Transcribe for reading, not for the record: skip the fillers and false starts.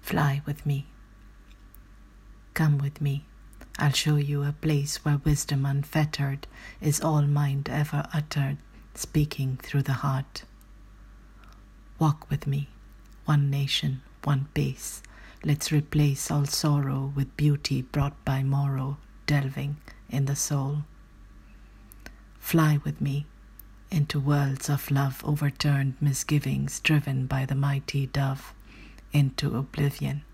Fly with me. Come with me. I'll show you a place where wisdom unfettered is all mind ever uttered, speaking through the heart. Walk with me, one nation, one pace. Let's replace all sorrow with beauty brought by morrow, delving in the soul. Fly with me into worlds of love, overturned misgivings driven by the mighty dove into oblivion.